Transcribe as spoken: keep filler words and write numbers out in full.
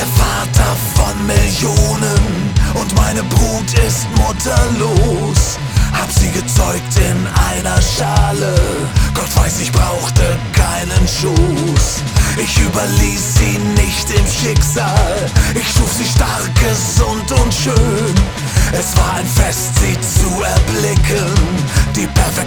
der Vater von Millionen und meine Brut ist mutterlos. Hab sie gezeugt in einer Schale, Gott weiß, ich brauchte keinen Schoß. Ich überließ sie nicht im Schicksal, ich schuf sie stark, gesund und schön. Es war ein Fest, sie zu erblicken, die perfekte